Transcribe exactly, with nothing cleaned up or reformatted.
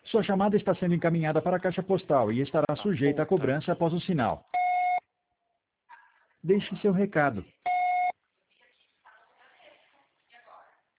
Sua chamada está sendo encaminhada para a caixa postal e estará sujeita a cobrança após o sinal. Deixe seu recado.